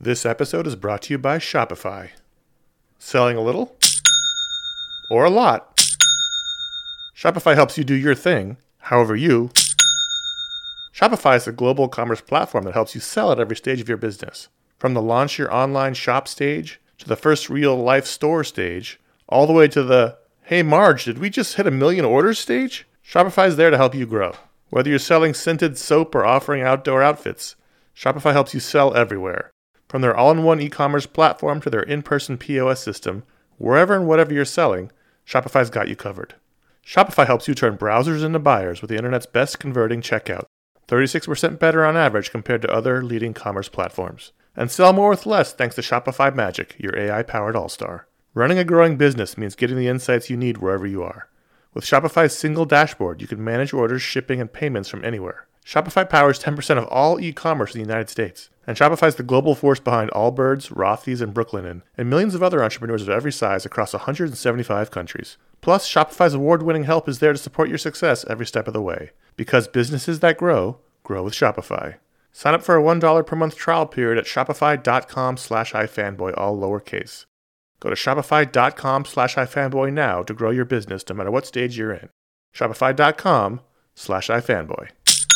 This episode is brought to you by Shopify. Selling a little? Or a lot? Shopify helps you do your thing, however you. Shopify is a global commerce platform that helps you sell at every stage of your business. From the launch your online shop stage, to the first real-life store stage, all the way to the, hey Marge, did we just hit 1 million orders stage? Shopify is there to help you grow. Whether you're selling scented soap or offering outdoor outfits, Shopify helps you sell everywhere. From their all-in-one e-commerce platform to their in-person POS system, wherever and whatever you're selling, Shopify's got you covered. Shopify helps you turn browsers into buyers with the internet's best converting checkout, 36% better on average compared to other leading commerce platforms. And sell more with less thanks to Shopify Magic, your AI-powered all-star. Running a growing business means getting the insights you need wherever you are. With Shopify's single dashboard, you can manage orders, shipping, and payments from anywhere. Shopify powers 10% of all e-commerce in the United States. And Shopify's the global force behind Allbirds, Rothy's, and Brooklinen, and millions of other entrepreneurs of every size across 175 countries. Plus, Shopify's award-winning help is there to support your success every step of the way. Because businesses that grow, grow with Shopify. Sign up for a $1 per month trial period at shopify.com/ifanboy, all lowercase. Go to shopify.com/ifanboy now to grow your business no matter what stage you're in. Shopify.com/ifanboy.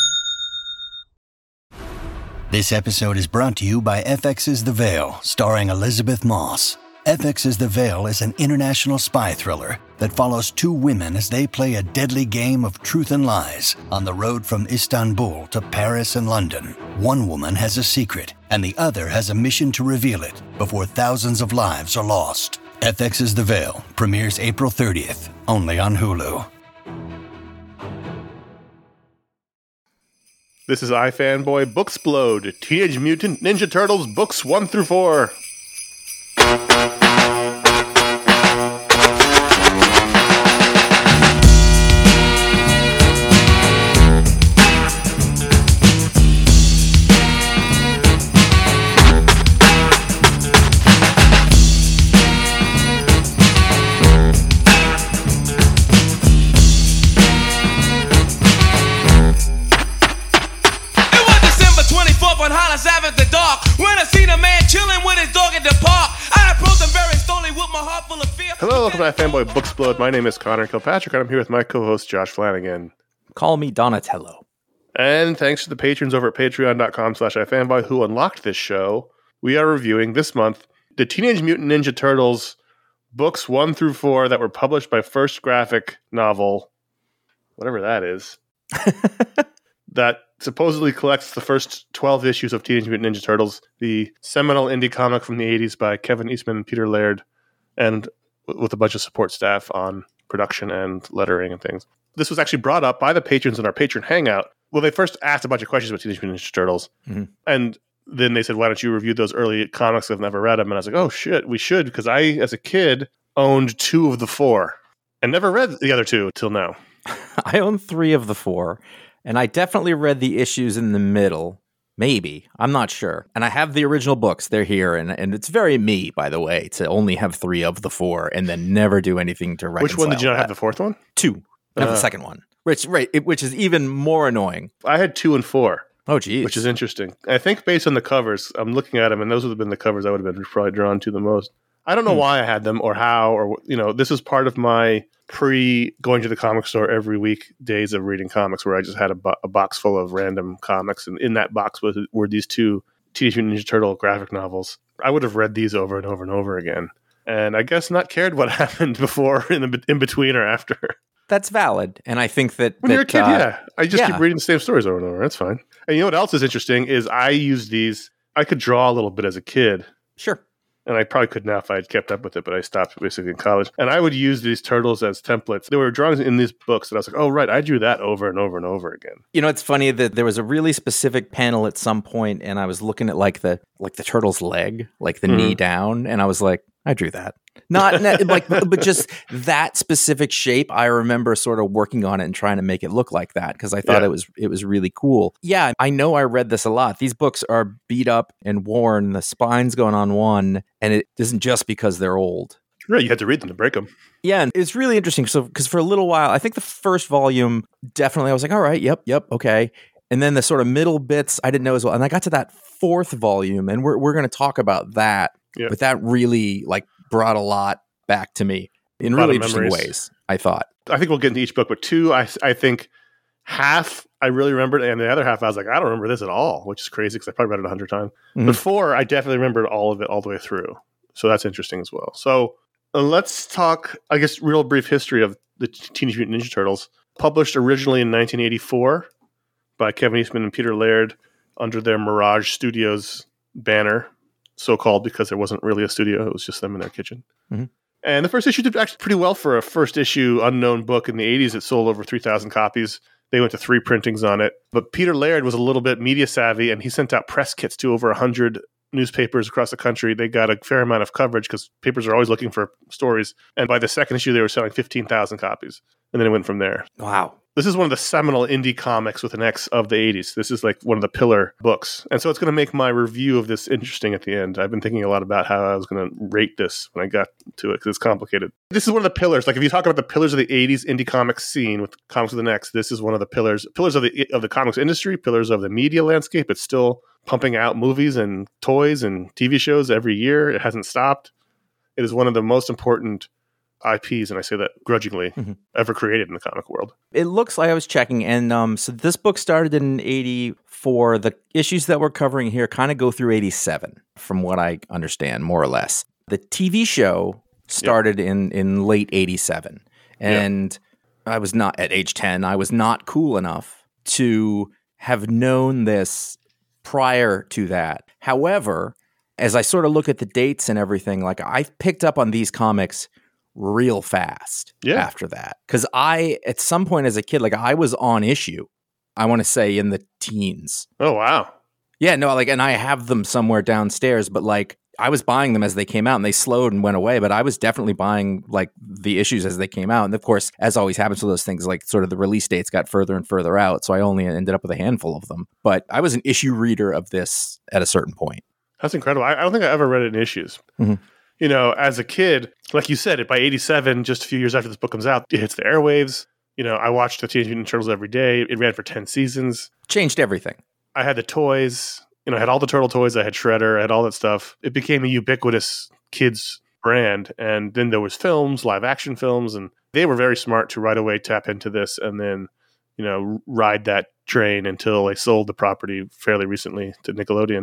This episode is brought to you by FX's The Veil, starring Elizabeth Moss. FX's The Veil is an international spy thriller that follows two women as they play a deadly game of truth and lies on the road from Istanbul to Paris and London. One woman has a secret, and the other has a mission to reveal it before thousands of lives are lost. FX's The Veil premieres April 30th, only on Hulu. This is iFanboy Booksplode, Teenage Mutant Ninja Turtles books 1 through 4. Hello, welcome to iFanboy Booksplode. My name is Connor Kilpatrick, and I'm here with my co-host Josh Flanagan. Call me Donatello. And thanks to the patrons over at patreon.com/ifanboy who unlocked this show, we are reviewing this month the Teenage Mutant Ninja Turtles books 1 through 4 that were published by First Graphic Novel, whatever that is, that supposedly collects the first 12 issues of Teenage Mutant Ninja Turtles, the seminal indie comic from the 80s by Kevin Eastman and Peter Laird, and with a bunch of support staff on production and lettering and things. This was actually brought up by the patrons in our patron hangout. Well, they first asked a bunch of questions about Teenage Mutant Ninja Turtles, and then they said, why don't you review those early comics? I've never read them. And I was like, oh shit, we should, because I, as a kid, owned 2 of the 4 and never read the other 2 till now. I own 3 of the 4, and I definitely read the issues in the middle. Maybe. I'm not sure. And I have the original books. They're here. And it's very me, by the way, to only have 3 of the 4 and then never do anything to reconcile. Which one did you not have, the 4th one? 2. I have the second one. Which is even more annoying. I had 2 and 4. Oh, geez. Which is interesting. I think based on the covers, I'm looking at them, and those would have been the covers I would have been probably drawn to the most. I don't know why I had them or how, or, this is part of my going to the comic store every week days of reading comics, where I just had a box full of random comics, and in that box were these 2 Teenage Mutant Ninja Turtle graphic novels. I would have read these over and over and over again, and I guess not cared what happened before, in between, or after. That's valid, and I think that when you're a kid, I just keep reading the same stories over and over. That's fine. And you know what else is interesting is I used these. I could draw a little bit as a kid. Sure. And I probably could now if I had kept up with it, but I stopped basically in college. And I would use these turtles as templates. There were drawings in these books that I was like, oh, right, I drew that over and over and over again. It's funny that there was a really specific panel at some point, and I was looking at like the turtle's leg, like the knee down, and I was like, I drew that. Not but just that specific shape. I remember sort of working on it and trying to make it look like that because I thought it was really cool. Yeah, I know I read this a lot. These books are beat up and worn. The spine's going on one, and it isn't just because they're old. Right, you had to read them to break them. Yeah, and it's really interesting. So, because for a little while, I think the first volume, definitely I was like, all right, yep, okay. And then the sort of middle bits I didn't know as well. And I got to that 4th volume, and we're going to talk about that. Yeah. But that really like brought a lot back to me in really interesting ways, I thought. I think we'll get into each book, but 2, I think half I really remembered, and the other half I was like, I don't remember this at all, which is crazy because I probably read it 100 times. Mm-hmm. But 4, I definitely remembered all of it all the way through. So that's interesting as well. So let's talk, I guess, real brief history of the Teenage Mutant Ninja Turtles. Published originally in 1984 by Kevin Eastman and Peter Laird under their Mirage Studios banner, so-called because there wasn't really a studio. It was just them in their kitchen. Mm-hmm. And the first issue did actually pretty well for a first issue unknown book in the 80s. It sold over 3,000 copies. They went to 3 printings on it. But Peter Laird was a little bit media savvy, and he sent out press kits to over 100 newspapers across the country. They got a fair amount of coverage because papers are always looking for stories. And by the second issue, they were selling 15,000 copies. And then it went from there. Wow. This is one of the seminal indie comics with an X of the 80s. This is like one of the pillar books. And so it's going to make my review of this interesting at the end. I've been thinking a lot about how I was going to rate this when I got to it because it's complicated. This is one of the pillars. Like if you talk about the pillars of the 80s indie comics scene with comics with an X, this is one of the pillars of the comics industry, pillars of the media landscape. It's still pumping out movies and toys and TV shows every year. It hasn't stopped. It is one of the most important IPs, and I say that grudgingly, ever created in the comic world. It looks like I was checking, and so this book started in 84. The issues that we're covering here kind of go through 87, from what I understand, more or less. The TV show started in late 87, and I was not, at age 10, I was not cool enough to have known this prior to that. However, as I sort of look at the dates and everything, like I picked up on these comics real fast after that. Because at some point as a kid, like I was on issue, I want to say in the teens. Oh, wow. Yeah, no, like, and I have them somewhere downstairs, but like I was buying them as they came out and they slowed and went away, but I was definitely buying like the issues as they came out. And of course, as always happens with those things, like sort of the release dates got further and further out. So I only ended up with a handful of them, but I was an issue reader of this at a certain point. That's incredible. I don't think I ever read it in issues. Mm-hmm. You know, as a kid, like you said, by 87, just a few years after this book comes out, it hits the airwaves. You know, I watched the Teenage Mutant Turtles every day. It ran for 10 seasons. Changed everything. I had the toys. You know, I had all the Turtle toys. I had Shredder. I had all that stuff. It became a ubiquitous kids brand. And then there was films, live action films, and they were very smart to right away tap into this and then, you know, ride that train until they sold the property fairly recently to Nickelodeon.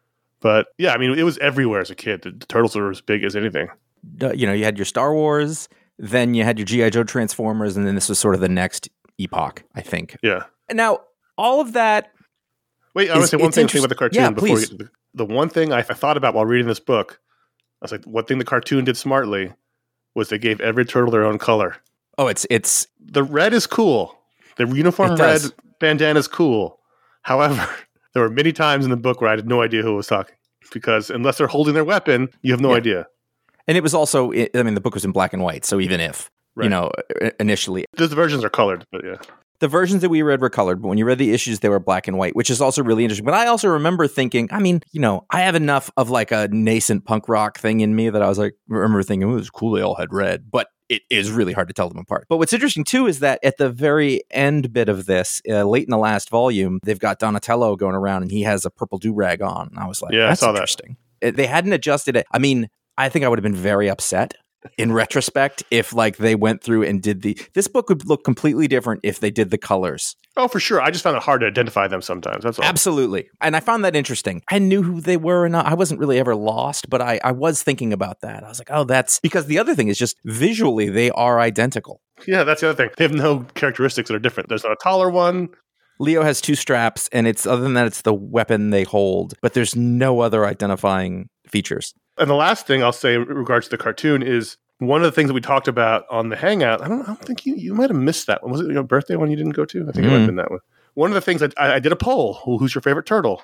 But yeah, I mean, it was everywhere as a kid. The Turtles were as big as anything. You know, you had your Star Wars, then you had your G.I. Joe Transformers, and then this was sort of the next epoch, I think. Yeah. Now, all of that. Wait, I want to say one thing about the cartoon before please. we get to the one thing I thought about while reading this book. I was like, one thing the cartoon did smartly was they gave every turtle their own color. Oh, it's the red is cool. The uniform red bandana is cool. However, there were many times in the book where I had no idea who was talking because unless they're holding their weapon, you have no idea. And it was also, I mean, the book was in black and white. So even if, you know, initially. The versions are colored, but yeah. The versions that we read were colored, but when you read the issues, they were black and white, which is also really interesting. But I also remember thinking, I mean, you know, I have enough of like a nascent punk rock thing in me that I was like, remember thinking, it was cool they all had red. But it is really hard to tell them apart. But what's interesting, too, is that at the very end bit of this, late in the last volume, they've got Donatello going around and he has a purple do-rag on. And I was like, that's interesting. They hadn't adjusted it. I mean, I think I would have been very upset in retrospect if like they went through and did this book would look completely different if they did the colors. Oh, for sure. I just found it hard to identify them sometimes. That's all. Absolutely. And I found that interesting. I knew who they were and I wasn't really ever lost, but I was thinking about that. I was like, oh, that's because the other thing is just visually they are identical. Yeah, that's the other thing. They have no characteristics that are different. There's not a taller one. Leo has 2 straps and it's other than that, it's the weapon they hold, but there's no other identifying features. And the last thing I'll say in regards to the cartoon is one of the things that we talked about on the Hangout. I don't think you might have missed that one. Was it your birthday one you didn't go to? I think it might have been that one. One of the things I did a poll. Who's your favorite turtle?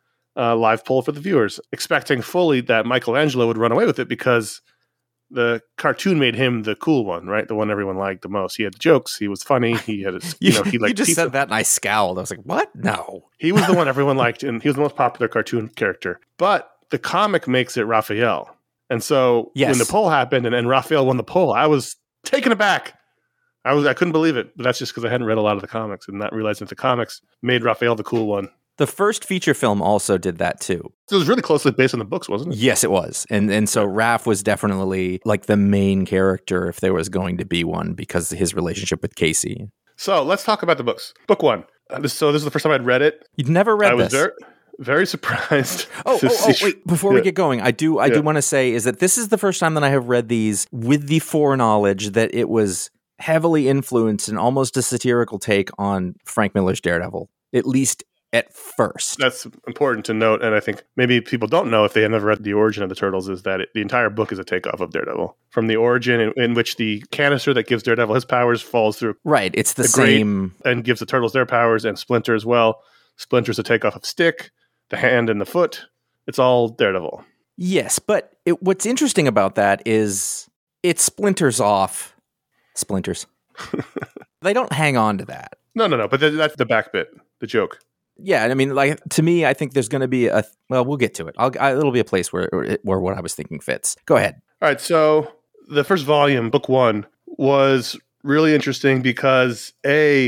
Live poll for the viewers, expecting fully that Michelangelo would run away with it because the cartoon made him the cool one, right? The one everyone liked the most. He had jokes. He was funny. He had his, he liked you just pizza. said that and I scowled. I was like, what? No. He was the one everyone liked, and he was the most popular cartoon character. But the comic makes it Raphael. And so when the poll happened and Raphael won the poll, I was taken aback. I couldn't believe it, but that's just because I hadn't read a lot of the comics and not realizing that the comics made Raphael the cool one. The first feature film also did that too. So it was really closely based on the books, wasn't it? Yes, it was. And so Raph was definitely like the main character if there was going to be one because of his relationship with Casey. So let's talk about the books. Book one. This is the first time I'd read it. You'd never read this. I was very surprised. Wait, before we get going, I do want to say is that this is the first time that I have read these with the foreknowledge that it was heavily influenced and almost a satirical take on Frank Miller's Daredevil, at least at first. That's important to note, and I think maybe people don't know if they have never read The Origin of the Turtles, is that the entire book is a takeoff of Daredevil. From the origin in which the canister that gives Daredevil his powers falls through. Right, it's the same. And gives the Turtles their powers, and Splinter as well. Splinter's a takeoff of Stick, the hand and the foot. It's all Daredevil. Yes, but what's interesting about that is it splinters off Splinters. They don't hang on to that. No, but that's the back bit, the joke. Yeah, I mean, like to me, I think there's going to be we'll get to it. It'll be a place where what I was thinking fits. Go ahead. All right, so the first volume, book one, was really interesting because the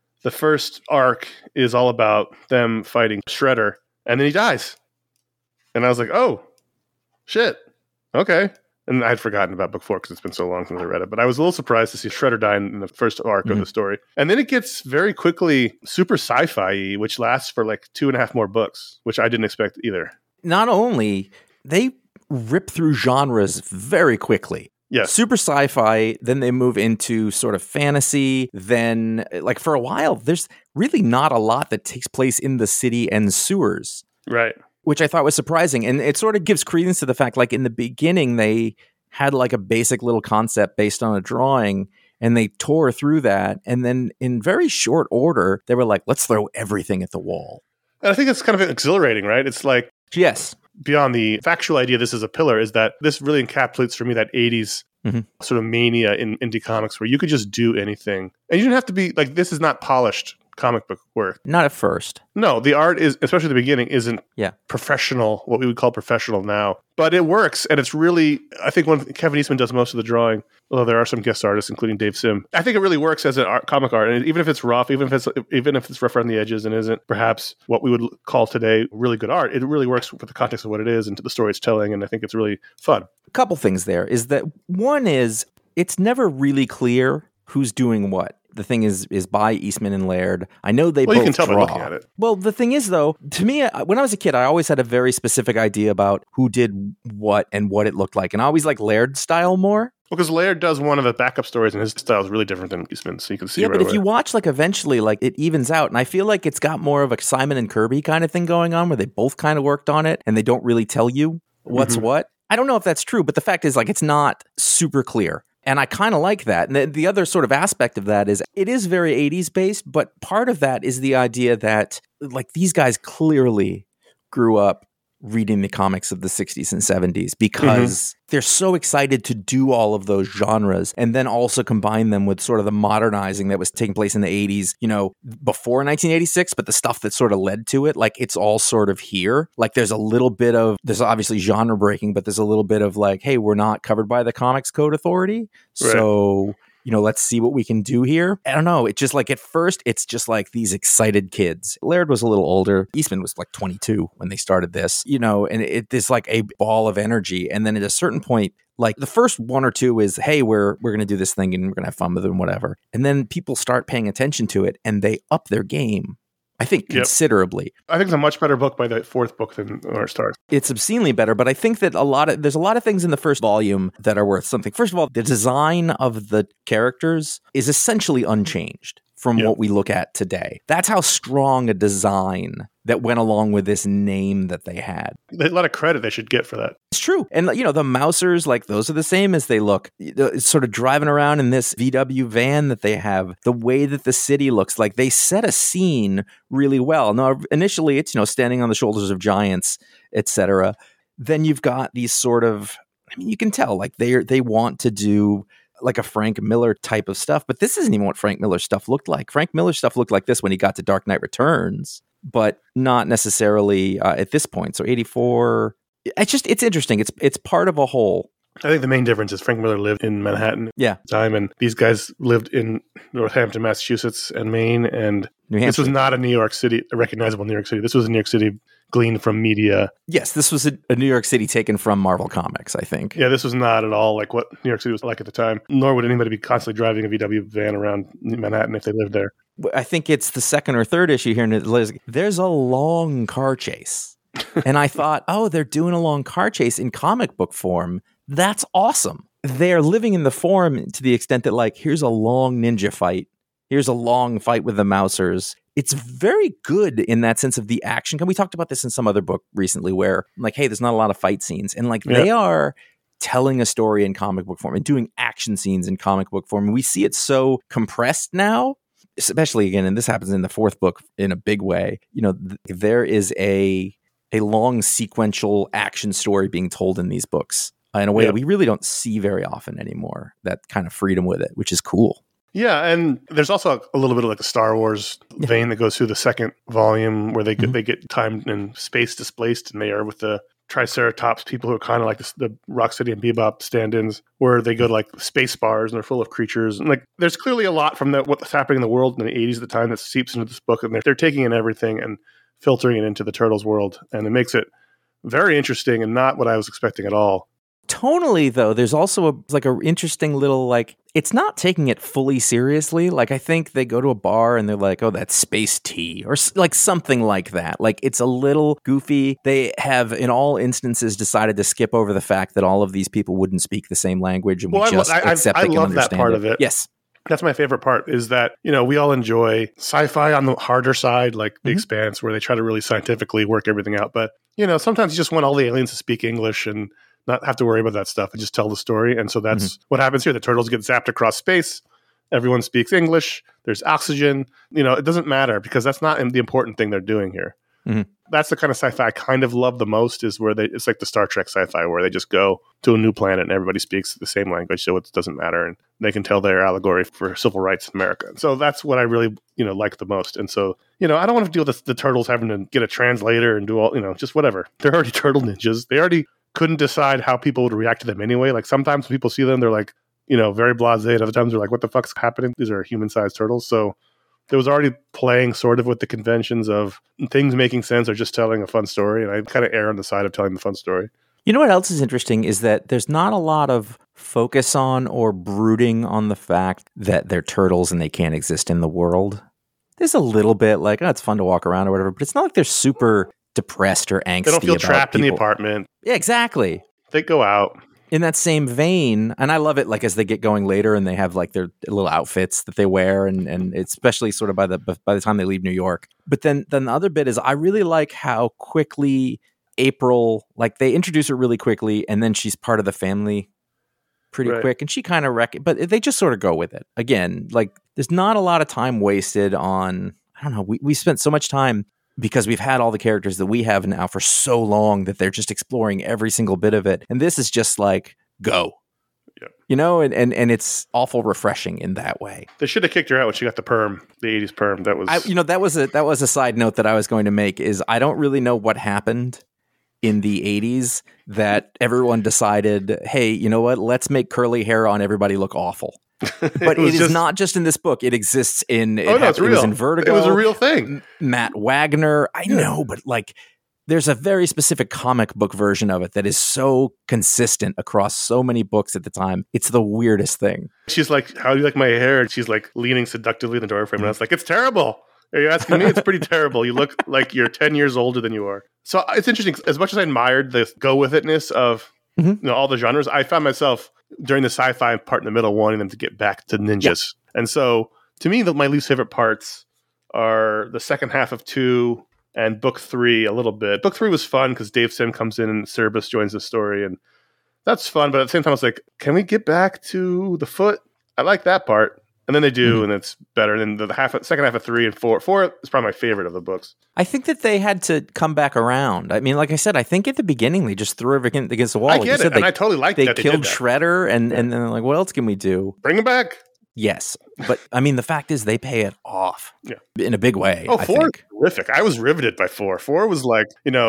first arc is all about them fighting Shredder, and then he dies. And I was like, oh, shit, okay. And I'd forgotten about book 4 because it's been so long since I read it. But I was a little surprised to see Shredder die in the first arc of the story. And then it gets very quickly super sci-fi-y, which lasts for like 2.5 more books, which I didn't expect either. Not only, they rip through genres very quickly. Yes. Super sci-fi, then they move into sort of fantasy. Then, like for a while, there's really not a lot that takes place in the city and sewers. Right. Which I thought was surprising. And it sort of gives credence to the fact, like in the beginning, they had like a basic little concept based on a drawing and they tore through that. And then in very short order, they were like, let's throw everything at the wall. And I think it's kind of exhilarating, right? It's like, yes, beyond the factual idea this is a pillar, is that this really encapsulates for me that 80s sort of mania in indie comics where you could just do anything. And you didn't have to be like, this is not polished comic book work. Not at first. No, the art is, especially at the beginning, isn't professional, what we would call professional now. But it works, and it's really, I think when Kevin Eastman does most of the drawing, although there are some guest artists, including Dave Sim, I think it really works as an comic art. And even if it's rough, even if it's rough around the edges and isn't perhaps what we would call today really good art, it really works for the context of what it is and to the story it's telling, and I think it's really fun. A couple things there is that one is it's never really clear who's doing what. The thing is by Eastman and Laird. I know they both you can tell draw. by looking at it. Well, the thing is, though, to me, when I was a kid, I always had a very specific idea about who did what and what it looked like. And I always like Laird's style more. Well, because Laird does one of the backup stories, and his style is really different than Eastman, so you can see right but if away. you watch, like, eventually, like, it evens out. And I feel like it's got more of a Simon and Kirby kind of thing going on, where they both kind of worked on it, and they don't really tell you what's what. I don't know if that's true, but the fact is, like, it's not super clear. And I kind of like that. And the other sort of aspect of that is it is very 80s based, but part of that is the idea that like these guys clearly grew up reading the comics of the 60s and 70s because they're so excited to do all of those genres and then also combine them with sort of the modernizing that was taking place in the 80s, you know, before 1986, but the stuff that sort of led to it, like it's all sort of here. Like there's obviously genre breaking, but there's a little bit of like, hey, we're not covered by the Comics Code Authority. Right. So, you know, let's see what we can do here. I don't know. It just like at first, it's just like these excited kids. Laird was a little older. Eastman was like 22 when they started this, you know, and it's like a ball of energy. And then at a certain point, like the first one or two is, hey, we're going to do this thing and we're going to have fun with it and whatever. And then people start paying attention to it and they up their game. I think considerably. I think it's a much better book by the fourth book than where it starts. It's obscenely better, but I think that there's a lot of things in the first volume that are worth something. First of all, the design of the characters is essentially unchanged from what we look at today. That's how strong a design that went along with this name that they had. A lot of credit they should get for that. It's true. And, you know, the Mousers, like, those are the same as they look. Sort of driving around in this VW van that they have, the way that the city looks like, they set a scene really well. Now, initially, it's, you know, standing on the shoulders of giants, etc. Then you've got these sort of, I mean, you can tell, like, they want to do like a Frank Miller type of stuff, but this isn't even what Frank Miller stuff looked like. Frank Miller stuff looked like this when he got to Dark Knight Returns, but not necessarily at this point. So 84, it's interesting. It's part of a whole. I think the main difference is Frank Miller lived in Manhattan Yeah. time, and these guys lived in Northampton, Massachusetts, and Maine, and New this was Hampshire. not a New York City, a recognizable New York City. This was a New York City gleaned from media. Yes, this was a New York City taken from Marvel Comics, I think. Yeah, this was not at all like what New York City was like at the time, nor would anybody be constantly driving a VW van around Manhattan if they lived there. I think it's the second or third issue here, and there's a long car chase. And I thought, oh, they're doing a long car chase in comic book form. That's awesome. They're living in the form to the extent that, like, here's a long ninja fight. Here's a long fight with the Mousers. It's very good in that sense of the action. We talked about this in some other book recently where, like, hey, there's not a lot of fight scenes. And, like, they are telling a story in comic book form and doing action scenes in comic book form. And we see it so compressed now, especially, again, and this happens in the fourth book in a big way. You know, there is a long sequential action story being told in these books in a way that we really don't see very often anymore, that kind of freedom with it, which is cool. Yeah, and there's also a little bit of like a Star Wars vein that goes through the second volume where they get time and space displaced, and they are with the Triceratops people who are kind of like the Rocksteady and Bebop stand-ins, where they go to like space bars and they're full of creatures. And like, there's clearly a lot from what's happening in the world in the 80s at the time that seeps into this book, and they're taking in everything and filtering it into the Turtles world, and it makes it very interesting and not what I was expecting at all. Tonally, though, there's also a interesting little, like, it's not taking it fully seriously. Like, I think they go to a bar and they're like, oh, that's space tea, or like something like that. Like, it's a little goofy. They have, in all instances, decided to skip over the fact that all of these people wouldn't speak the same language, and I accept love and understand that part of it. Yes. That's my favorite part, is that, you know, we all enjoy sci-fi on the harder side, like The Expanse, where they try to really scientifically work everything out. But, you know, sometimes you just want all the aliens to speak English and not have to worry about that stuff and just tell the story. And so that's what happens here. The turtles get zapped across space. Everyone speaks English. There's oxygen. You know, it doesn't matter because that's not the important thing they're doing here. That's the kind of sci-fi I kind of love the most, is where it's like the Star Trek sci-fi where they just go to a new planet and everybody speaks the same language, so it doesn't matter, and they can tell their allegory for civil rights in America. So that's what I really, you know, like the most. And so, you know, I don't want to deal with the turtles having to get a translator and do all, you know, just whatever. They're already turtle ninjas. They already couldn't decide how people would react to them anyway. Like, sometimes when people see them, they're like, you know, very blasé, and other times they're like, what the fuck's happening? These are human-sized turtles. So there was already playing sort of with the conventions of things making sense or just telling a fun story. And I kind of err on the side of telling the fun story. You know what else is interesting is that there's not a lot of focus on or brooding on the fact that they're turtles and they can't exist in the world. There's a little bit like, oh, it's fun to walk around or whatever, but it's not like they're super depressed or angsty. They don't feel trapped people. in the apartment. Yeah, exactly. They go out. In that same vein, and I love it, like, as they get going later and they have like their little outfits that they wear, and especially sort of by the time they leave New York. But then the other bit is I really like how quickly April, like, they introduce her really quickly, and then she's part of the family pretty quick, and she kind of but they just sort of go with it. Again, like, there's not a lot of time wasted on, I don't know, we spent so much time because we've had all the characters that we have now for so long that they're just exploring every single bit of it. And this is just like, go. Yeah. You know, and it's awful refreshing in that way. They should have kicked her out when she got the perm, the 80s perm. That was that was a side note that I was going to make, is I don't really know what happened in the 80s that everyone decided, hey, you know what? Let's make curly hair on everybody look awful. But it is not just in this book. It exists in it was in Vertigo. It was a real thing. Matt Wagner. I know, but like, there's a very specific comic book version of it that is so consistent across so many books at the time. It's the weirdest thing. She's like, how do you like my hair? And she's like leaning seductively in the doorframe. And I was like, it's terrible. Are you asking me? It's pretty terrible. You look like you're 10 years older than you are. So it's interesting. As much as I admired the go with itness of you know, all the genres, I found myself during the sci-fi part in the middle wanting them to get back to ninjas. Yeah. And so to me, my least favorite parts are the second half of 2 and book 3 a little bit. Book 3 was fun because Dave Sim comes in and Cerebus joins the story, and that's fun. But at the same time, I was like, can we get back to the foot? I like that part. And then they do, and it's better. And then the second half of 3 and 4 is probably my favorite of the books. I think that they had to come back around. I mean, like I said, I think at the beginning they just threw everything against the wall. I get it, and I totally liked that. They killed Shredder, and then they're like, what else can we do? Bring him back. Yes. But, I mean, the fact is they pay it off in a big way. Oh, 4 is terrific. I was riveted by 4. 4 was like, you know,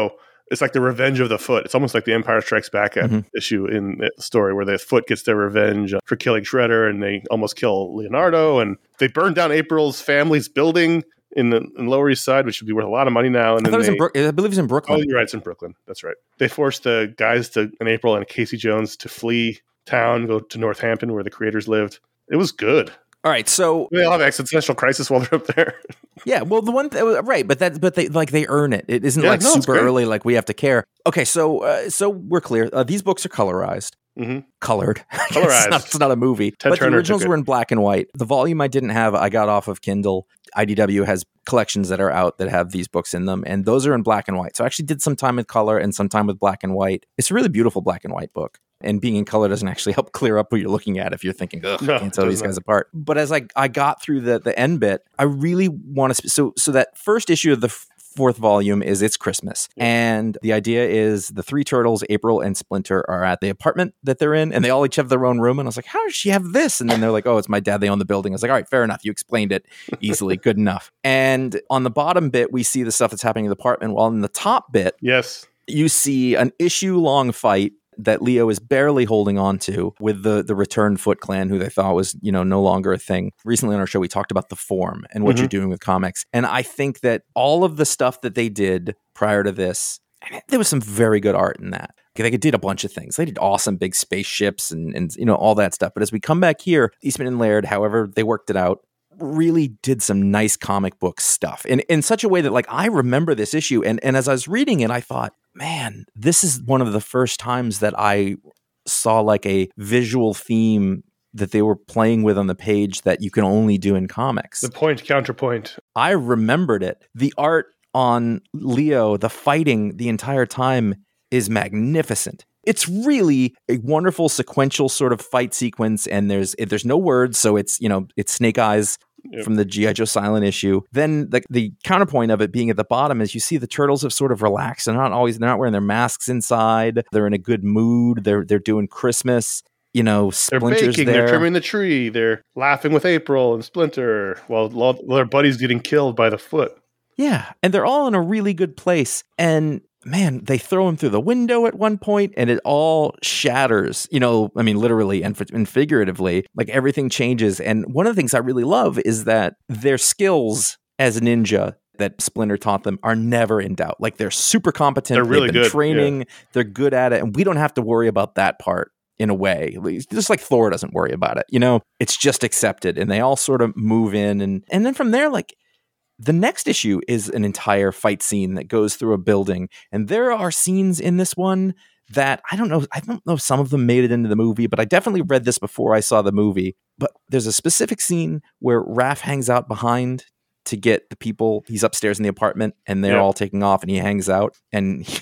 It's like the Revenge of the Foot. It's almost like the Empire Strikes Back issue in the story where the Foot gets their revenge for killing Shredder, and they almost kill Leonardo, and they burn down April's family's building in Lower East Side, which would be worth a lot of money now. And I believe it's in Brooklyn. Oh, you're right. It's in Brooklyn. That's right. They forced the guys in April and Casey Jones to flee town, go to Northampton where the creators lived. It was good. All right, so they all have existential crisis while they're up there. Yeah, well, the one right, but they earn it. It isn't super early, like we have to care. Okay, so we're clear. These books are colorized. Mm-hmm. Colorized. It's not a movie. But the originals were in black and white. The volume I didn't have, I got off of Kindle. IDW has collections that are out that have these books in them, and those are in black and white. So I actually did some time with color and some time with black and white. It's a really beautiful black and white book. And being in color doesn't actually help clear up what you're looking at if you're thinking, I can't tell these guys apart. But as I got through the end bit, I really want to... So that first issue of the fourth volume is It's Christmas. And the idea is the three turtles, April and Splinter, are at the apartment that they're in, and they all each have their own room. And I was like, how does she have this? And then they're like, oh, it's my dad. They own the building. I was like, all right, fair enough. You explained it easily. Good enough. And on the bottom bit, we see the stuff that's happening in the apartment. While in the top bit, yes, you see an issue-long fight that Leo is barely holding on to with the returned Foot Clan, who they thought was, no longer a thing. Recently on our show, we talked about the form and what you're doing with comics. And I think that all of the stuff that they did prior to this, there was some very good art in that. They did a bunch of things. They did awesome big spaceships and all that stuff. But as we come back here, Eastman and Laird, however they worked it out, really did some nice comic book stuff in such a way that I remember this issue. And as I was reading it, I thought, man, this is one of the first times that I saw a visual theme that they were playing with on the page that you can only do in comics. The point, counterpoint. I remembered it. The art on Leo, the fighting the entire time is magnificent. It's really a wonderful sequential sort of fight sequence, and there's no words, so it's Snake Eyes from the G.I. Joe silent issue. Then the counterpoint of it being at the bottom is you see the turtles have sort of relaxed. They're not wearing their masks inside. They're in a good mood. They're doing Christmas. Splinter's they're baking, there. They're trimming the tree. They're laughing with April and Splinter while their buddy's getting killed by the Foot. Yeah, and they're all in a really good place. And man, they throw him through the window at one point and it all shatters, literally and figuratively, everything changes. And one of the things I really love is that their skills as a ninja that Splinter taught them are never in doubt. They're super competent. They're really good. Training. Yeah. They're good at it. And we don't have to worry about that part in a way, just like Thor doesn't worry about it. It's just accepted and they all sort of move in. And then from there, the next issue is an entire fight scene that goes through a building. And there are scenes in this one that I don't know if some of them made it into the movie, but I definitely read this before I saw the movie. But there's a specific scene where Raph hangs out behind to get the people. He's upstairs in the apartment and they're all taking off and he hangs out and he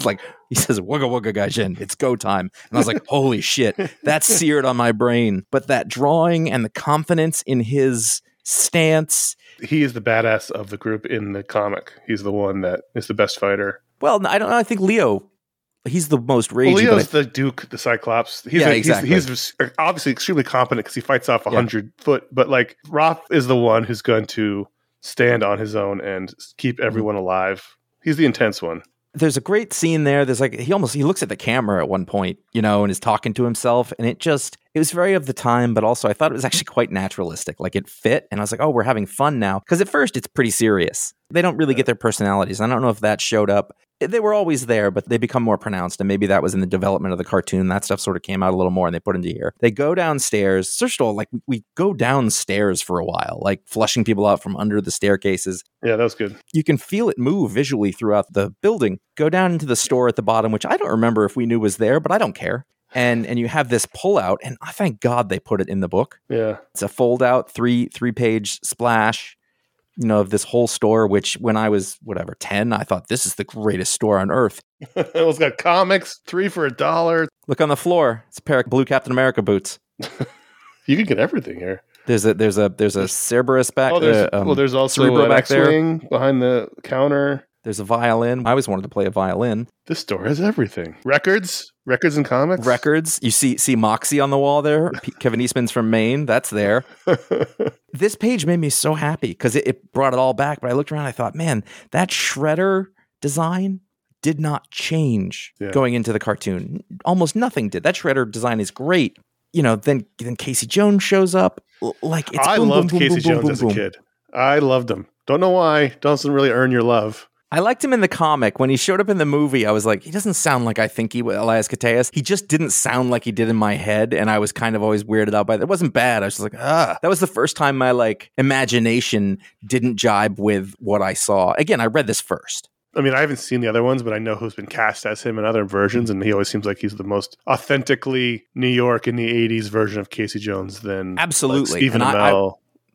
says, "Wugga wugga gaijin, it's go time." And I was like, holy shit, that's seared on my brain. But that drawing and the confidence in his stance. He is the badass of the group in the comic. He's the one that is the best fighter. Well, I don't know. I think Leo, he's the most raging. Well, Leo's the Duke, the Cyclops. Exactly. He's obviously extremely competent because he fights off 100 foot. But Raph is the one who's going to stand on his own and keep everyone alive. He's the intense one. There's a great scene there. There's he looks at the camera at one point, and is talking to himself. And it was very of the time, but also I thought it was actually quite naturalistic. It fit. And I was like, oh, we're having fun now. Because at first it's pretty serious. They don't really get their personalities. I don't know if that showed up. They were always there, but they become more pronounced. And maybe that was in the development of the cartoon. That stuff sort of came out a little more and they put into here. They go downstairs. First of all, we go downstairs for a while, flushing people out from under the staircases. Yeah, that was good. You can feel it move visually throughout the building. Go down into the store at the bottom, which I don't remember if we knew was there, but I don't care. And you have this pullout, and I thank God they put it in the book. Yeah. It's a fold-out, three-page splash, of this whole store, which when I was, 10, I thought this is the greatest store on earth. It's got comics, 3 for $1. Look on the floor. It's a pair of blue Captain America boots. You can get everything here. There's a Cerberus back there. There's also Cerebro an X-Wing behind the counter. There's a violin. I always wanted to play a violin. This store has everything. Records and comics. Records. You see Moxie on the wall there. Kevin Eastman's from Maine. That's there. This page made me so happy because it brought it all back. But I looked around and I thought, man, that Shredder design, did not change Yeah. going into the cartoon. Almost nothing did. That Shredder design is great. Then Casey Jones shows up. Like it's I boom, loved boom, boom, Casey boom, Jones boom, as boom, a kid. I loved him. Don't know why. Doesn't really earn your love. I liked him in the comic. When he showed up in the movie, I was like, he doesn't sound like I think he would, Elias Koteas. He just didn't sound like he did in my head, and I was kind of always weirded out by that. It wasn't bad. I was just like, That was the first time my imagination didn't jibe with what I saw. Again, I read this first. I mean, I haven't seen the other ones, but I know who's been cast as him in other versions, and he always seems like he's the most authentically New York in the 80s version of Casey Jones than Absolutely. Stephen And Amell.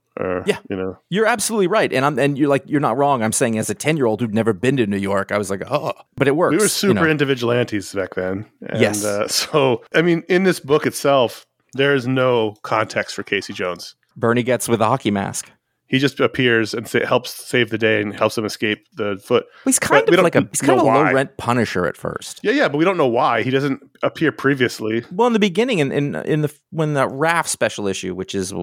You're absolutely right, and you're not wrong. I'm saying as a 10-year-old who'd never been to New York, I was like, but it works. We were super into vigilantes back then. And, yes. So, I mean, in this book itself, there is no context for Casey Jones. Bernie gets with a hockey mask. He just appears and helps save the day and helps them escape the foot. Well, he's kind of like a low-rent Punisher at first. Yeah, but we don't know why. He doesn't appear previously. Well, in the beginning, when the Raph special issue, which is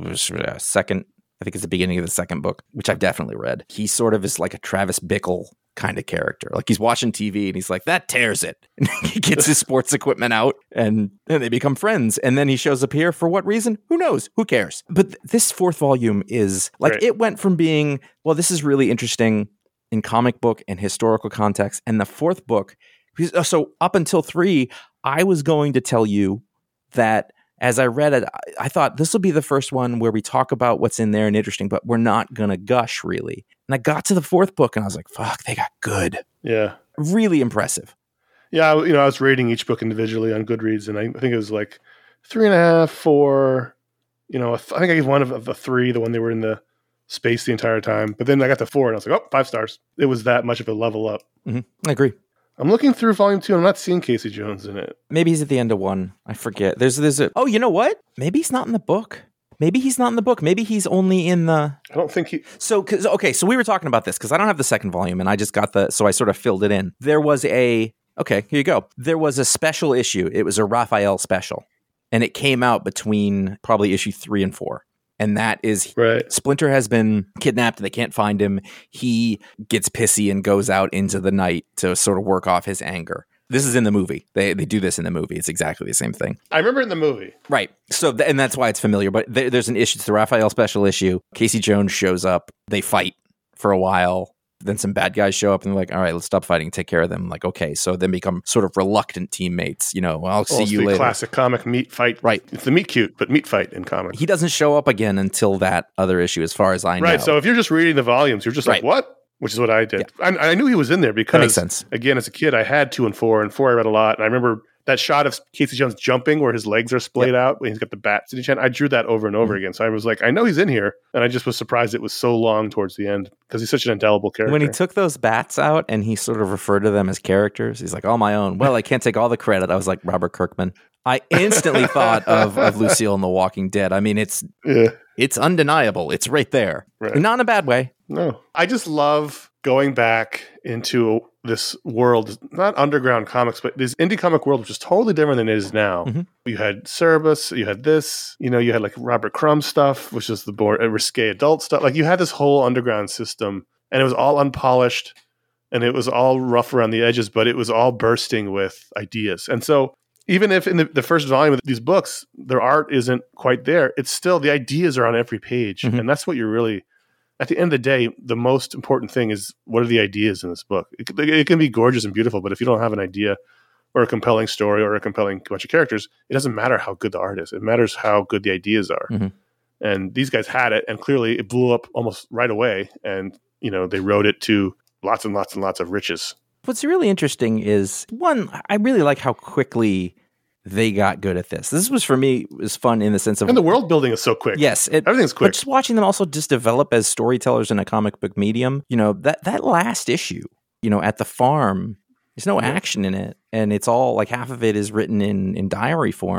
second, I think it's the beginning of the second book, which I've definitely read. He sort of is like a Travis Bickle kind of character. Like he's watching TV and he's like, that tears it. And he gets his sports equipment out and they become friends. And then he shows up here for what reason? Who knows? Who cares? But this fourth volume is like, Right. It went from being, well, this is really interesting in comic book and historical context. And the fourth book, so up until 3, I was going to tell you that as I read it, I thought this will be the first one where we talk about what's in there and interesting, but we're not going to gush really. And I got to the fourth book and I was like, fuck, they got good. Yeah. Really impressive. Yeah, I was rating each book individually on Goodreads, and I think it was like 3.5, 4. I think I gave one of the 3, the one they were in the space the entire time. But then I got to 4, and I was like, 5 stars. It was that much of a level up. Mm-hmm. I agree. I'm looking through volume 2. I'm not seeing Casey Jones in it. Maybe he's at the end of 1. I forget. There's a. Oh, you know what? Maybe he's not in the book. Maybe he's only in the. I don't think he. So we were talking about this because I don't have the second volume, and I just got so I sort of filled it in. There was here you go. There was a special issue. It was a Raphael special, and it came out between probably issue 3 and 4. And that is Right. Splinter has been kidnapped. They can't find him. He gets pissy and goes out into the night to sort of work off his anger. This is in the movie. They do this in the movie. It's exactly the same thing. I remember it in the movie. Right. So, and that's why it's familiar. But there's an issue. It's the Raphael special issue. Casey Jones shows up. They fight for a while. Then some bad guys show up and they're like, all right, let's stop fighting, take care of them. Like, okay. So then become sort of reluctant teammates. I'll see you later. Classic comic meat fight. Right. It's the meet cute, but meat fight in comics. He doesn't show up again until that other issue, as far as I know. Right. So if you're just reading the volumes, you're just like, what? Which is what I did. Yeah. I knew he was in there because, That makes sense. Again, as a kid, I had 2 and 4, and 4 I read a lot. And I remember that shot of Casey Jones jumping where his legs are splayed out when he's got the bats in his hand. I drew that over and over again. So I was like, I know he's in here. And I just was surprised it was so long towards the end because he's such an indelible character. When he took those bats out and he sort of referred to them as characters, he's like, all my own. Well, I can't take all the credit. I was like, Robert Kirkman. I instantly thought of Lucille in The Walking Dead. I mean, it's undeniable. It's right there. Right. Not in a bad way. No. I just love going back into this world, not underground comics, but this indie comic world, which is totally different than it is now. Mm-hmm. You had Cerebus, you had this, you had like Robert Crumb stuff, which is the more risque adult stuff. Like you had this whole underground system, and it was all unpolished, and it was all rough around the edges, but it was all bursting with ideas. And so even if in the first volume of these books, their art isn't quite there, it's still, the ideas are on every page. Mm-hmm. And that's what you're really, at the end of the day, the most important thing is, what are the ideas in this book? It can be gorgeous and beautiful, but if you don't have an idea or a compelling story or a compelling bunch of characters, it doesn't matter how good the art is. It matters how good the ideas are. Mm-hmm. And these guys had it, and clearly it blew up almost right away. And, they wrote it to lots and lots and lots of riches. What's really interesting is, one, I really like how quickly they got good at this. This was, for me, was fun in the sense of... And the world building is so quick. Yes. Everything's quick. But just watching them also just develop as storytellers in a comic book medium, that last issue, at the farm, there's no action in it. And it's all, like, half of it is written in diary form.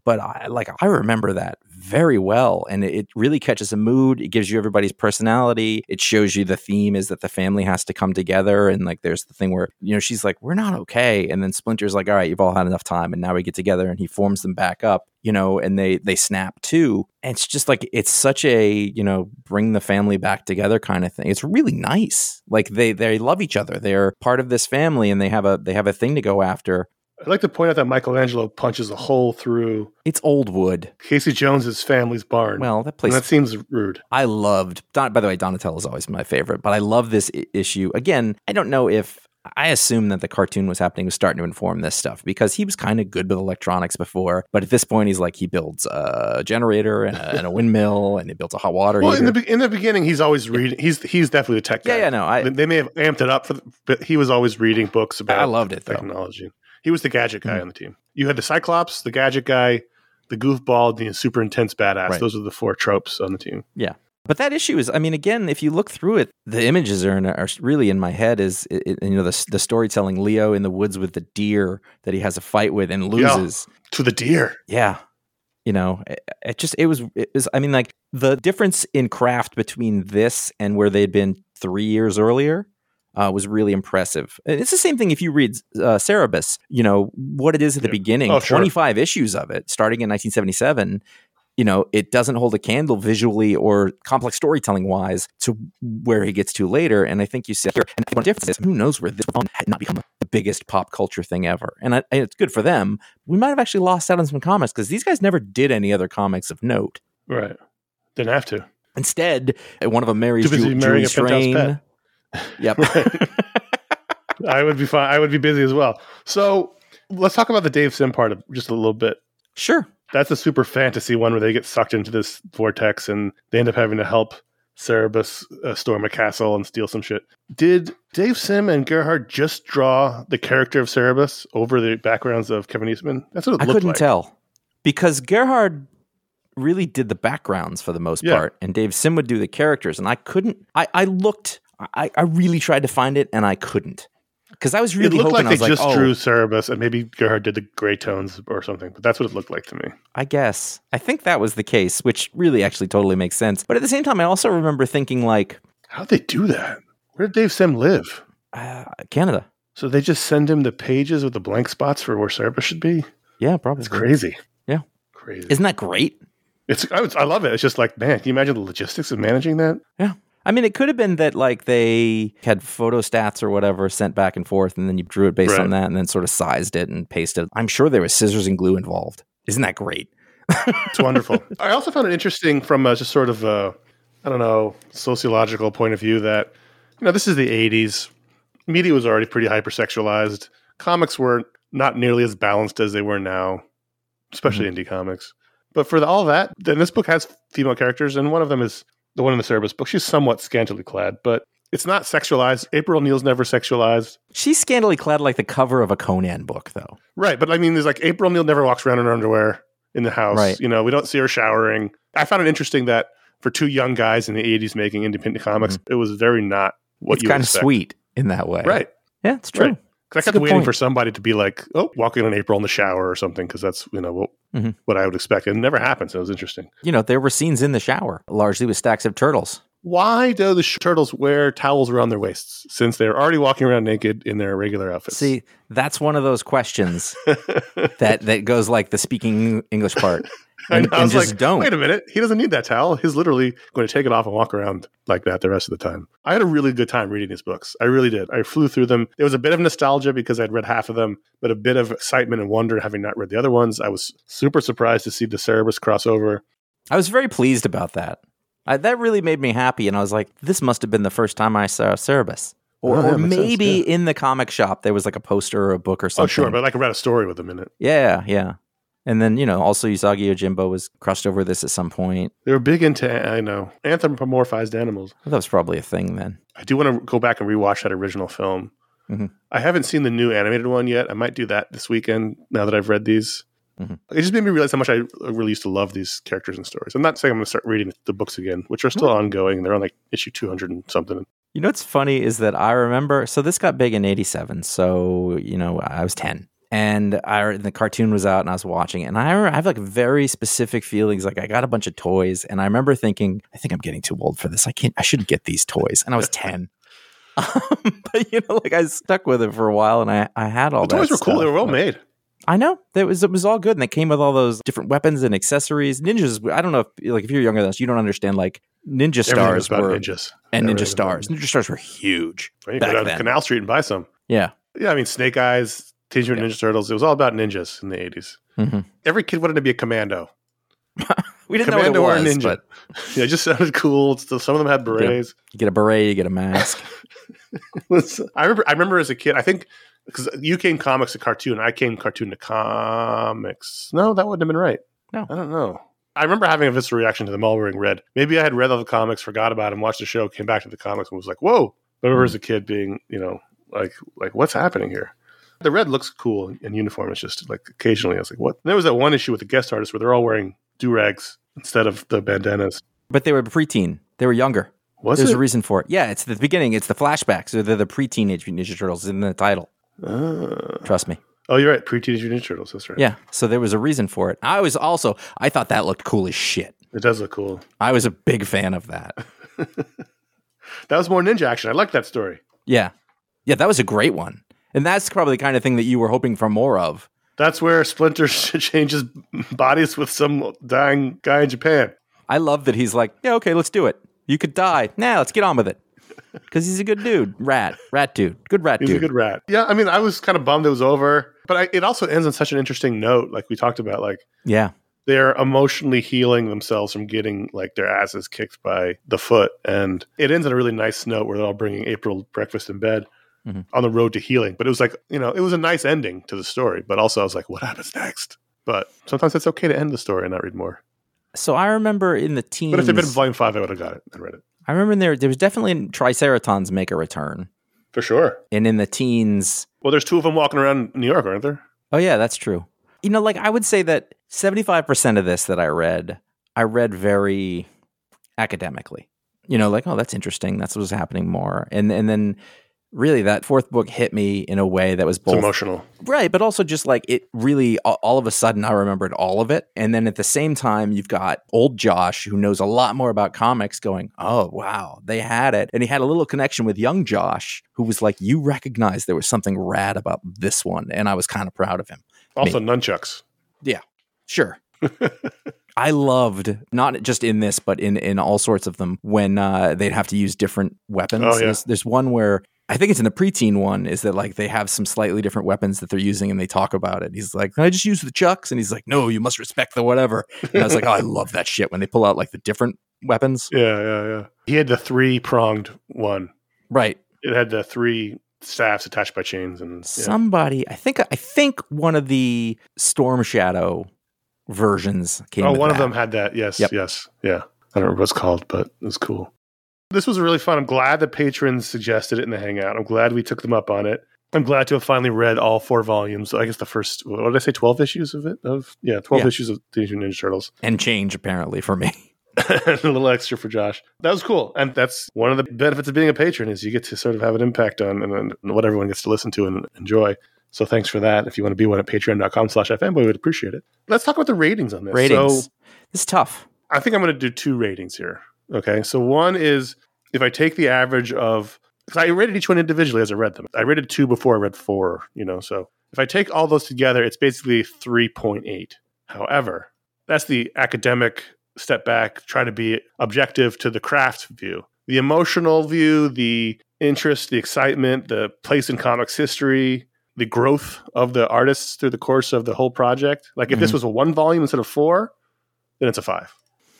but I remember that very well, and it really catches a mood. It gives you everybody's personality. It shows you the theme is that the family has to come together, and like there's the thing where she's like, we're not okay, and then Splinter's like, all right, you've all had enough time, and now we get together, and he forms them back up, and they snap too. And it's just like it's such a bring the family back together kind of thing. It's really nice. Like they love each other. They're part of this family, and they have a thing to go after. I'd like to point out that Michelangelo punches a hole through It's old wood. Casey Jones's family's barn. Well, that place. And that seems rude. I loved. By the way, Donatello is always my favorite, but I love this issue. Again, I don't know if. I assume that the cartoon was starting to inform this stuff because he was kind of good with electronics before. But at this point, he's like, he builds a generator and a windmill, and he builds a hot water heater. In the beginning, he's always reading. He's definitely the tech guy. Yeah, no. They may have amped it up, but he was always reading books about I loved it, technology. He was the gadget guy on the team. You had the Cyclops, the gadget guy, the goofball, the super intense badass. Right. Those are the 4 tropes on the team. Yeah. But that issue is, again, if you look through it, the images are really in my head the storytelling, Leo in the woods with the deer that he has a fight with and loses. Yeah, to the deer. Yeah. It was the difference in craft between this and where they'd been 3 years earlier was really impressive. And it's the same thing if you read Cerebus, what it is at the beginning, 25 issues of it starting in 1977. It doesn't hold a candle visually or complex storytelling wise to where he gets to later. And I think you see here, and the difference is, who knows where this had not become the biggest pop culture thing ever. And it's good for them. We might have actually lost out on some comics because these guys never did any other comics of note. Right. Didn't have to. Instead, one of them marries Julie Strain. Yep. Right. I would be fine. I would be busy as well. So let's talk about the Dave Sim part of just a little bit. Sure. That's a super fantasy one where they get sucked into this vortex and they end up having to help Cerebus storm a castle and steal some shit. Did Dave Sim and Gerhard just draw the character of Cerebus over the backgrounds of Kevin Eastman? That's what it looked like. I couldn't tell. Because Gerhard really did the backgrounds for the most part, and Dave Sim would do the characters. And I couldn't. I looked. I really tried to find it, and I couldn't. Because I was really hoping. It looked like they just drew Cerebus, and maybe Gerhard did the gray tones or something. But that's what it looked like to me. I guess. I think that was the case, which really actually totally makes sense. But at the same time, I also remember thinking like, how'd they do that? Where did Dave Sim live? Canada. So they just send him the pages with the blank spots for where Cerebus should be? Yeah, probably. It's crazy. Yeah. Crazy. Isn't that great? I love it. It's just like, man, can you imagine the logistics of managing that? Yeah. It could have been that like they had photo stats or whatever sent back and forth, and then you drew it based on that and then sort of sized it and pasted. I'm sure there was scissors and glue involved. Isn't that great? It's wonderful. I also found it interesting from just sort of a, sociological point of view that, this is the 80s. Media was already pretty hypersexualized. Comics were not nearly as balanced as they were now, especially indie comics. But for all that, then this book has female characters, and one of them is the one in the Cerebus book. She's somewhat scantily clad, but it's not sexualized. April O'Neil's never sexualized. She's scantily clad like the cover of a Conan book, though. Right, but there's like April O'Neil never walks around in her underwear in the house. Right. We don't see her showering. I found it interesting that for 2 young guys in the 80s making independent comics, it was very not what it's you kind expect. of sweet in that way. Right. Yeah, it's true. Right. Because I kept waiting for somebody to be like, walking on April in the shower or something, because that's, what I would expect. And it never happened, so it was interesting. There were scenes in the shower, largely with stacks of turtles. Why do the turtles wear towels around their waists, since they're already walking around naked in their regular outfits? See, that's one of those questions that goes like the speaking English part. And I was just like, don't. Wait a minute. He doesn't need that towel. He's literally going to take it off and walk around like that the rest of the time. I had a really good time reading these books. I really did. I flew through them. There was a bit of nostalgia because I'd read half of them, but a bit of excitement and wonder having not read the other ones. I was super surprised to see the Cerebus crossover. I was very pleased about that. That really made me happy, and I was like, this must have been the first time I saw Cerebus. Or maybe in the comic shop there was like a poster or a book or something. Oh, sure, but I read a story with them in it. Yeah. And then, also Usagi Yojimbo was crossed over this at some point. They were big into, anthropomorphized animals. That was probably a thing then. I do want to go back and rewatch that original film. Mm-hmm. I haven't seen the new animated one yet. I might do that this weekend now that I've read these. Mm-hmm. It just made me realize how much I really used to love these characters and stories. I'm not saying I'm going to start reading the books again, which are still ongoing. They're on like issue 200 and something. What's funny is that I remember, so this got big in 87. So, I was 10. And the cartoon was out, and I was watching it. And I have like very specific feelings. Like I got a bunch of toys, and I remember thinking, I think I'm getting too old for this. I shouldn't get these toys. And I was 10. But like I stuck with it for a while, and I had all the toys were cool. They were well made. I know it was all good, and they came with all those different weapons and accessories. Ninjas. I don't know if you're younger than us, you don't understand. Like Ninja Stars were ninjas and Ninja Stars. Ninja Stars were huge. Right, you go down to Canal Street and buy some. Yeah. I mean, Snake Eyes. Teenage Mutant Ninja Turtles. It was all about ninjas in the 80s. Mm-hmm. Every kid wanted to be a commando. We didn't commando know what it was, or a ninja. But yeah, it just sounded cool. Some of them had berets. You get a beret, you get a mask. I remember as a kid, I think, because you came comics to cartoon, I came cartoon to comics. No, that wouldn't have been right. No. I don't know. I remember having a visceral reaction to them all wearing red. Maybe I had read all the comics, forgot about them, watched the show, came back to the comics, and was like, whoa. I remember as a kid being, like what's happening here? The red looks cool in uniform. It's just like occasionally I was like, what? And there was that one issue with the guest artists where they're all wearing do-rags instead of the bandanas. But they were preteen. They were younger. There's a reason for it. Yeah, it's the beginning. It's the flashbacks. So they're the pre-teenage Ninja Turtles in the title. Trust me. Oh, you're right. Pre-teenage Ninja Turtles. That's right. Yeah. So there was a reason for it. I thought that looked cool as shit. It does look cool. I was a big fan of that. That was more ninja action. I like that story. Yeah. Yeah, that was a great one. And that's probably the kind of thing that you were hoping for more of. That's where Splinter changes bodies with some dying guy in Japan. I love that he's like, yeah, okay, let's do it. You could die. Nah, let's get on with it. Because he's a good dude. Rat dude. Good rat dude. He's a good rat. Yeah, I mean, I was kind of bummed it was over. But it also ends on such an interesting note, like we talked about. Like, yeah, they're emotionally healing themselves from getting like their asses kicked by the Foot. And it ends on a really nice note where they're all bringing April breakfast in bed. Mm-hmm. On the road to healing. But it was like, it was a nice ending to the story. But also I was like, what happens next? But sometimes it's okay to end the story and not read more. So I remember in the teens. But if it'd been volume 5, I would have got it and read it. I remember there was definitely Triceratons make a return. For sure. And in the teens. Well, there's 2 of them walking around New York, aren't there? Oh, yeah, that's true. Like I would say that 75% of this that I read very academically. Like, oh, that's interesting. That's what was happening more. And then really, that 4th book hit me in a way that was both emotional. Right, but also just like it really, all of a sudden, I remembered all of it. And then at the same time, you've got old Josh, who knows a lot more about comics, going, oh, wow, they had it. And he had a little connection with young Josh, who was like, you recognize there was something rad about this one. And I was kind of proud of him. Also, nunchucks. Yeah, sure. I loved, not just in this, but in all sorts of them, when they'd have to use different weapons. Oh, yeah. There's one where, I think it's in the preteen one, is that like they have some slightly different weapons that they're using and they talk about it. He's like, can I just use the chucks? And he's like, no, you must respect the whatever. And I was like, oh, I love that shit when they pull out like the different weapons. Yeah. He had the 3-pronged one. Right. It had the 3 staffs attached by chains. And somebody, I think one of the Storm Shadow versions came. Oh, one of them had that. Yes. Yep. Yes. Yeah. I don't remember what it's called, but it was cool. This was really fun. I'm glad that patrons suggested it in the Hangout. I'm glad we took them up on it. I'm glad to have finally read all 4 volumes. I guess the first, what did I say, 12 issues of it? 12 issues of Teenage Mutant Ninja Turtles. And change, apparently, for me. And a little extra for Josh. That was cool. And that's one of the benefits of being a patron is you get to sort of have an impact on and what everyone gets to listen to and enjoy. So thanks for that. If you want to be one at patreon.com/ifanboy, we would appreciate it. Let's talk about the ratings on this. Ratings. So, this is tough. I think I'm going to do 2 ratings here. Okay. So one is, if I take the average of, because I rated each one individually as I read them. I rated 2 before I read 4, so if I take all those together, it's basically 3.8. However, that's the academic step back, try to be objective to the craft view. The emotional view, the interest, the excitement, the place in comics history, the growth of the artists through the course of the whole project. Like if this was a 1 volume instead of 4, then it's a 5.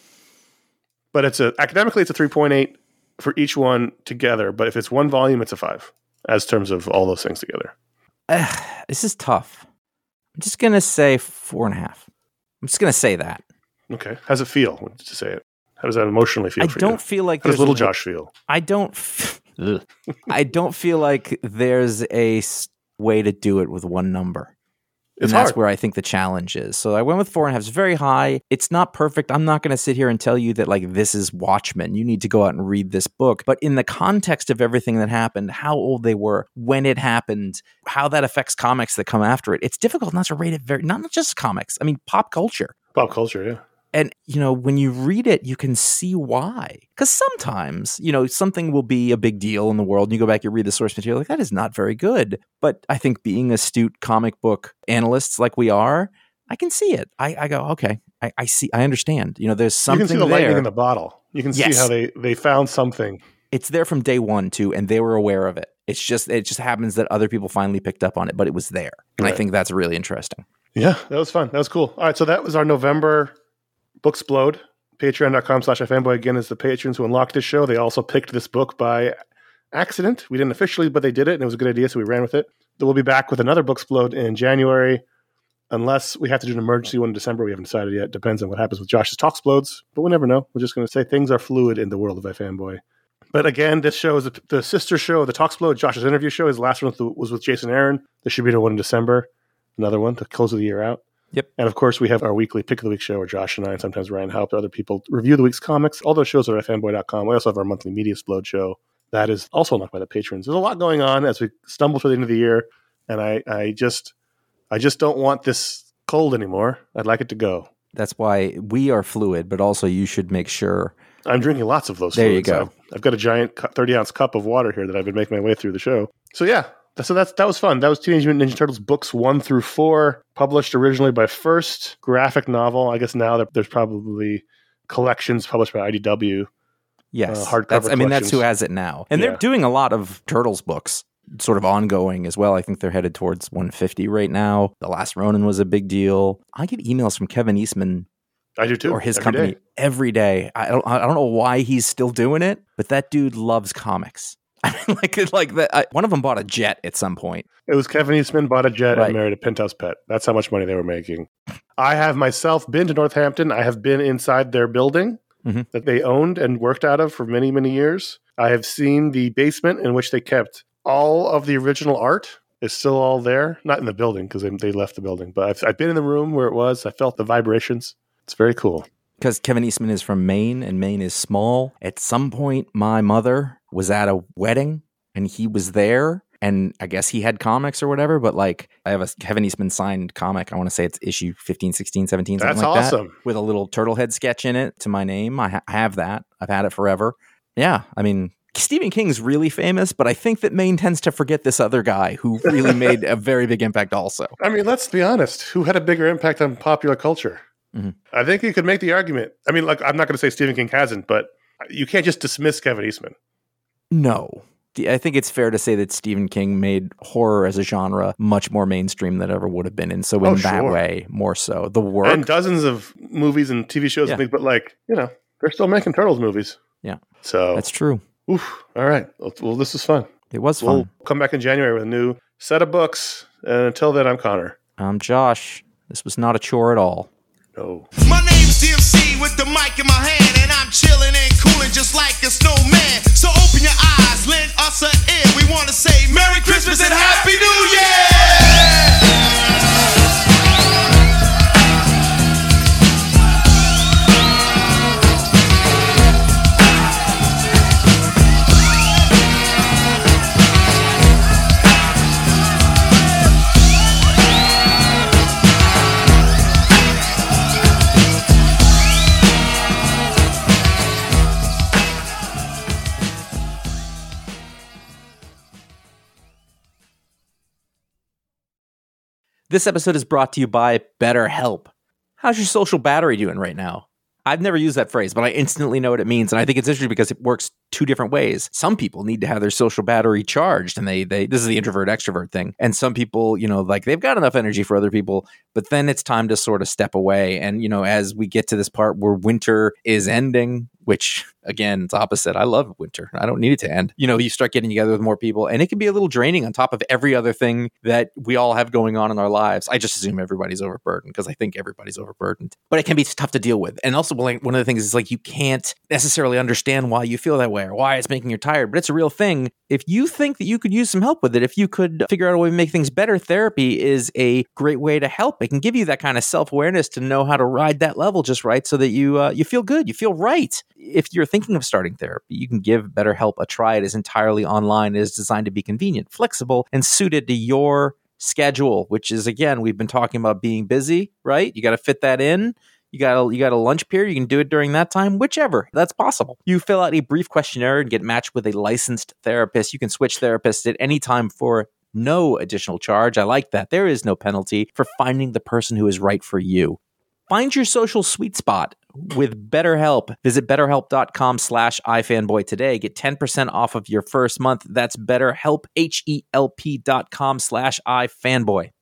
But academically, it's a 3.8. For each one together, but if it's 1 volume, it's a 5 as terms of all those things together. This is tough. I'm just going to say 4.5. I'm just going to say that. Okay. How's it feel when you say it? How does that emotionally feel for you? I don't feel like How does little Josh feel? I don't feel like there's a way to do it with 1 number. And It's that's hard. where I think the challenge is. So I went with 4.5. It's very high. It's not perfect. I'm not going to sit here and tell you that like this is Watchmen. You need to go out and read this book. But in the context of everything that happened, how old they were, when it happened, how that affects comics that come after it, it's difficult not to rate it not just comics. I mean, pop culture. Pop culture, yeah. And, when you read it, you can see why. Because sometimes, something will be a big deal in the world. And you go back, you read the source material, like, that is not very good. But I think being astute comic book analysts like we are, I can see it. I go, okay, I see, I understand. There's something You can see the there. lightning in the bottle. You can see Yes. how they found something. It's there from day one, too, and they were aware of it. It just happens that other people finally picked up on it, but it was there. And I Right. think that's really interesting. Yeah, that was fun. That was cool. All right, so that was our November Booksplode. Patreon.com/ifanboy again is the patrons who unlocked this show. They also picked this book by accident. We didn't officially, but they did it, and it was a good idea, so we ran with it. Then we'll be back with another Booksplode in January, unless we have to do an emergency one in December. We haven't decided yet. Depends on what happens with Josh's Talksplodes, but we'll never know. We're just going to say things are fluid in the world of iFanboy. But again, this show is the sister show of the Talksplode, Josh's interview show. His last one was with Jason Aaron. There should be another one in December. Another one to close of the year out. Yep. And of course, we have our weekly Pick of the Week show where Josh and I, and sometimes Ryan help other people review the week's comics. All those shows are at fanboy.com. We also have our monthly Media Splode show. That is also unlocked by the patrons. There's a lot going on as we stumble to the end of the year. And I just don't want this cold anymore. I'd like it to go. That's why we are fluid, but also you should make sure. I'm drinking lots of those There you fluids. go. I've got a giant 30-ounce cup of water here that I've been making my way through the show. So yeah, that was fun. That was Teenage Mutant Ninja Turtles books 1 through 4, published originally by First Graphic Novel. I guess now there's probably collections published by IDW. Yes. Hardcover That's who collections. has it now. And Yeah. they're doing a lot of Turtles books, sort of ongoing as well. I think they're headed towards 150 right now. The Last Ronin was a big deal. I get emails from Kevin Eastman I do too. or his every company day. every day. I don't know why he's still doing it, but that dude loves comics. I mean, like that. One of them bought a jet at some point. It was Kevin Eastman bought a jet Right. and married a penthouse pet. That's how much money they were making. I have myself been to Northampton. I have been inside their building Mhm. that they owned and worked out of for many, many years. I have seen the basement in which they kept all of the original art. Is still all there. Not in the building because they left the building. But I've been in the room where it was. I felt the vibrations. It's very cool. Because Kevin Eastman is from Maine, and Maine is small. At some point, my mother was at a wedding, and he was there, and I guess he had comics or whatever, but like, I have a Kevin Eastman signed comic. I want to say it's issue 15, 16, 17, something That's like awesome. that, with a little turtle head sketch in it to my name. I have that. I've had it forever. Yeah, I mean, Stephen King's really famous, but I think that Maine tends to forget this other guy who really made a very big impact also. I mean, let's be honest. Who had a bigger impact on popular culture? Mhm. I think you could make the argument. I mean, like, I'm not going to say Stephen King hasn't, but you can't just dismiss Kevin Eastman. No. I think it's fair to say that Stephen King made horror as a genre much more mainstream than it ever would have been. And so in Oh, that sure. way, more so. The work. And dozens of movies and TV shows Yeah. and things, but like, they're still making Turtles movies. Yeah. So, That's true. oof, all right. Well, this was fun. It was We'll fun. come back in January with a new set of books. And until then, I'm Connor. I'm Josh. This was not a chore at all. No. My name's DMC with the mic in my hand, and I'm chilling and cooling just like a snowman. So open your eyes, lend us an ear. We want to say Merry Christmas and Happy New Year! This episode is brought to you by BetterHelp. How's your social battery doing right now? I've never used that phrase, but I instantly know what it means. And I think it's interesting because it works two different ways. Some people need to have their social battery charged, and they this is the introvert extrovert thing. And some people, like they've got enough energy for other people, but then it's time to sort of step away. And, as we get to this part where winter is ending, which again, it's opposite. I love winter. I don't need it to end. You start getting together with more people, and it can be a little draining on top of every other thing that we all have going on in our lives. I just assume everybody's overburdened because I think everybody's overburdened, but it can be tough to deal with. And also, one of the things is like you can't necessarily understand why you feel that way or why it's making you tired, but it's a real thing. If you think that you could use some help with it, if you could figure out a way to make things better, therapy is a great way to help. It can give you that kind of self-awareness to know how to ride that level just right so that you feel good, you feel right. If you're thinking of starting therapy, you can give BetterHelp a try. It is entirely online. It is designed to be convenient, flexible, and suited to your schedule, which is, again, we've been talking about being busy, right? You got to fit that in. You got a lunch period. You can do it during that time, whichever. That's possible. You fill out a brief questionnaire and get matched with a licensed therapist. You can switch therapists at any time for no additional charge. I like that. There is no penalty for finding the person who is right for you. Find your social sweet spot with BetterHelp. Visit BetterHelp.com/iFanboy today. Get 10% off of your first month. That's BetterHelp, HELP.com/iFanboy.